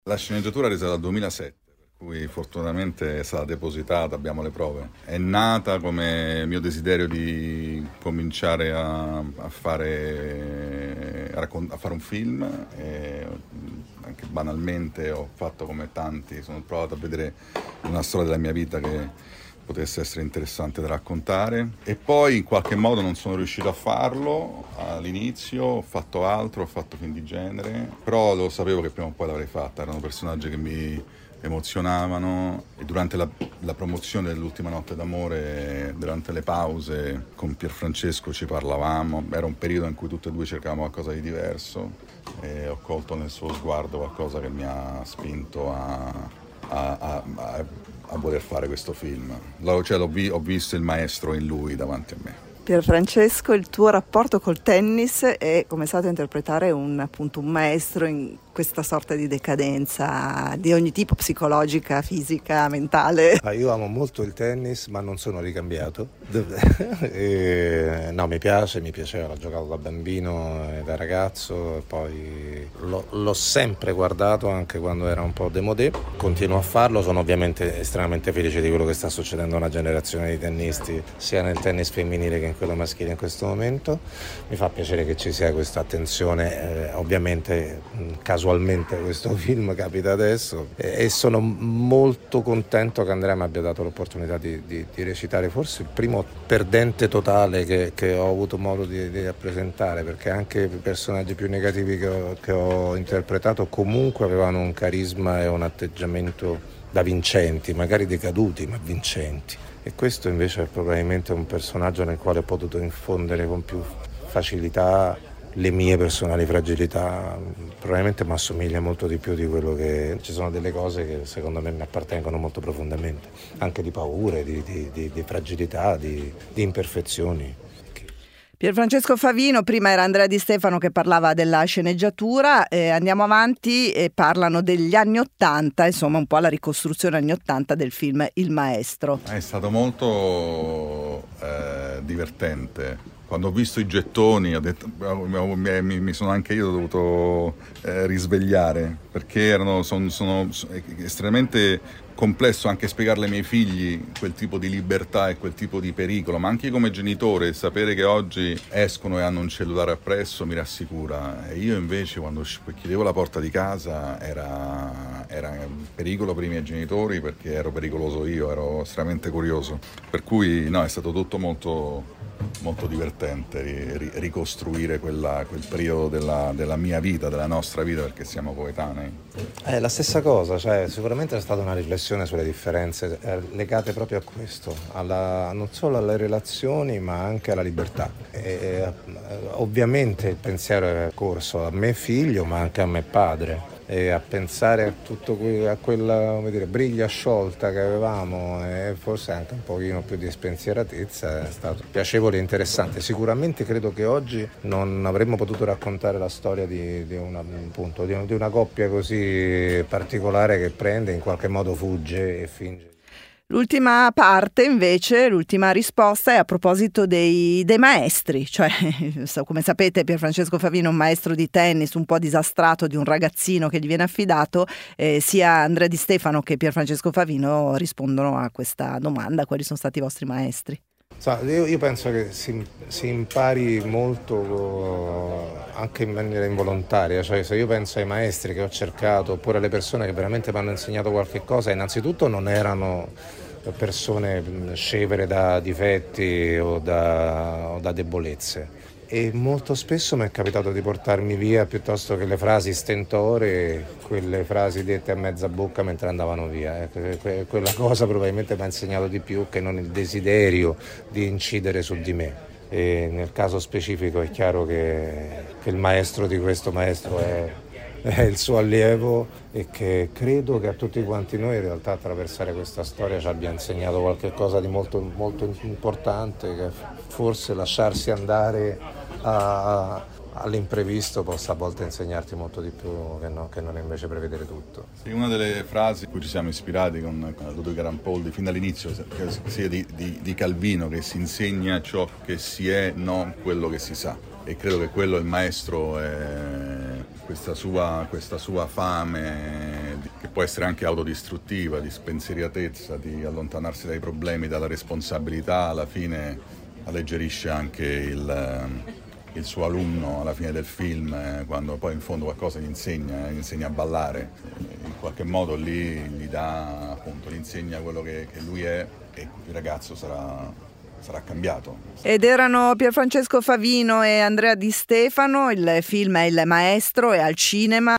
La sceneggiatura risale al 2007, per cui fortunatamente è stata depositata, abbiamo le prove. È nata come mio desiderio di cominciare a fare, a fare un film e anche banalmente ho fatto come tanti, sono provato a vedere una storia della mia vita che potesse essere interessante da raccontare e poi in qualche modo non sono riuscito a farlo all'inizio, ho fatto altro, ho fatto film di genere, però lo sapevo che prima o poi l'avrei fatta, erano personaggi che mi emozionavano e durante la promozione dell'Ultima notte d'amore, durante le pause con Pierfrancesco ci parlavamo, era un periodo in cui tutti e due cercavamo qualcosa di diverso e ho colto nel suo sguardo qualcosa che mi ha spinto a voler fare questo film. Ho visto il maestro in lui davanti a me. Pierfrancesco, il tuo rapporto col tennis è come è stato a interpretare appunto un maestro in questa sorta di decadenza di ogni tipo, psicologica, fisica, mentale. Io amo molto il tennis, ma non sono ricambiato. No, mi piaceva, l'ho giocato da bambino e da ragazzo, e poi l'ho sempre guardato anche quando era un po' démodé, continuo a farlo, sono ovviamente estremamente felice di quello che sta succedendo a una generazione di tennisti, sia nel tennis femminile che in quello maschile in questo momento. Mi fa piacere che ci sia questa attenzione, ovviamente casualmente questo film capita adesso e sono molto contento che Andrea mi abbia dato l'opportunità di recitare forse il primo perdente totale che ho avuto modo di rappresentare, perché anche i personaggi più negativi che ho interpretato comunque avevano un carisma e un atteggiamento da vincenti, magari decaduti ma vincenti, e questo invece è probabilmente un personaggio nel quale ho potuto infondere con più facilità le mie personali fragilità. Probabilmente mi assomiglia molto di più di quello che... Ci sono delle cose che secondo me mi appartengono molto profondamente, anche di paure, di fragilità, di imperfezioni. Pierfrancesco Favino, prima era Andrea Di Stefano che parlava della sceneggiatura, andiamo avanti e parlano degli anni '80, insomma un po' la ricostruzione anni '80 del film Il Maestro. È stato molto divertente. Quando ho visto i gettoni ho detto, mi sono anche io dovuto risvegliare, perché sono estremamente complesso anche spiegarle ai miei figli quel tipo di libertà e quel tipo di pericolo, ma anche io come genitore sapere che oggi escono e hanno un cellulare appresso mi rassicura, e io invece quando chiudevo la porta di casa era pericolo per i miei genitori perché ero pericoloso io, ero estremamente curioso, per cui no, è stato tutto molto divertente ricostruire quel periodo della mia vita, della nostra vita, perché siamo coetanei. È la stessa cosa, cioè sicuramente è stata una riflessione sulle differenze legate proprio a questo, non solo alle relazioni ma anche alla libertà. Ovviamente il pensiero è corso a me figlio ma anche a me padre, e a pensare a tutto a quella, come dire, briglia sciolta che avevamo e forse anche un pochino più di spensieratezza è stato piacevole e interessante. Sicuramente credo che oggi non avremmo potuto raccontare la storia di una coppia così particolare che prende, in qualche modo fugge e finge. L'ultima parte invece, l'ultima risposta è a proposito dei maestri, cioè come sapete Pierfrancesco Favino è un maestro di tennis un po' disastrato di un ragazzino che gli viene affidato, sia Andrea Di Stefano che Pierfrancesco Favino rispondono a questa domanda: quali sono stati i vostri maestri? Io penso che si impari molto anche in maniera involontaria, cioè se io penso ai maestri che ho cercato oppure alle persone che veramente mi hanno insegnato qualche cosa, innanzitutto non erano persone scevere da difetti o da debolezze, e molto spesso mi è capitato di portarmi via piuttosto che le frasi stentorie, quelle frasi dette a mezza bocca mentre andavano via. Quella cosa probabilmente mi ha insegnato di più che non il desiderio di incidere su di me. E nel caso specifico è chiaro che il maestro di questo maestro è il suo allievo, e che credo che a tutti quanti noi in realtà attraversare questa storia ci abbia insegnato qualche cosa di molto, molto importante, che forse lasciarsi andare all'imprevisto possa a volte insegnarti molto di più che non invece prevedere tutto. Sì, una delle frasi a cui ci siamo ispirati con Ludovico Rampoldi fin dall'inizio sia di Calvino, che si insegna ciò che si è, non quello che si sa, e credo che quello il maestro è questa sua fame può essere anche autodistruttiva, di spensieriatezza, di allontanarsi dai problemi, dalla responsabilità, alla fine alleggerisce anche il suo alunno alla fine del film, quando poi in fondo qualcosa gli insegna a ballare, in qualche modo lì gli dà, appunto, gli insegna quello che lui è, e il ragazzo sarà cambiato. Ed erano Pierfrancesco Favino e Andrea Di Stefano. Il film è Il Maestro, è al cinema.